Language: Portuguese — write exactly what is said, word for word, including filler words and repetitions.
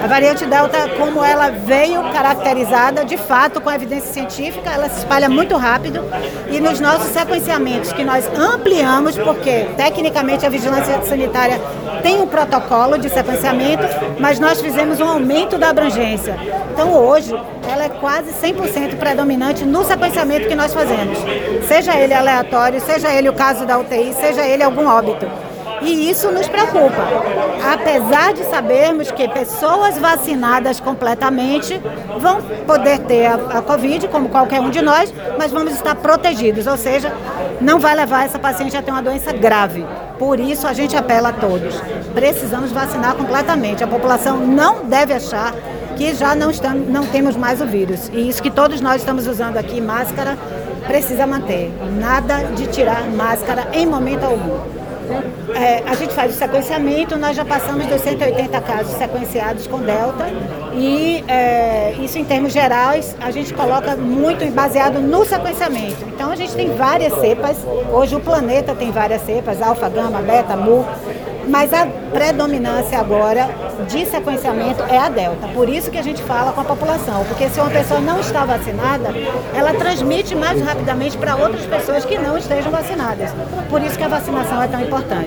variante Delta, como ela veio caracterizada, de fato, com evidência científica, ela se espalha muito rápido e nos nossos sequenciamentos, que nós ampliamos, porque tecnicamente a vigilância sanitária tem um protocolo de sequenciamento, mas nós fizemos um aumento da abrangência. Então hoje, ela é quase cem por cento predominante no sequenciamento que nós fazemos. Seja ele aleatório, seja ele o caso da U T I, seja ele algum óbito. E isso nos preocupa, apesar de sabermos que pessoas vacinadas completamente vão poder ter a, a Covid, como qualquer um de nós, mas vamos estar protegidos, ou seja, não vai levar essa paciente a ter uma doença grave. Por isso a gente apela a todos, precisamos vacinar completamente. A população não deve achar que já não, estamos, não temos mais o vírus. E isso que todos nós estamos usando aqui, máscara, precisa manter. Nada de tirar máscara em momento algum. É, a gente faz o sequenciamento, nós já passamos dos cento e oitenta casos sequenciados com Delta e é, isso em termos gerais a gente coloca muito baseado no sequenciamento. Então a gente tem várias cepas, hoje o planeta tem várias cepas, alfa, gama, beta, mu, mas a predominância agora de sequenciamento é a Delta. Por isso que a gente fala com a população, porque se uma pessoa não está vacinada, ela transmite mais rapidamente para outras pessoas que não estejam vacinadas. Por isso que a vacinação é tão importante.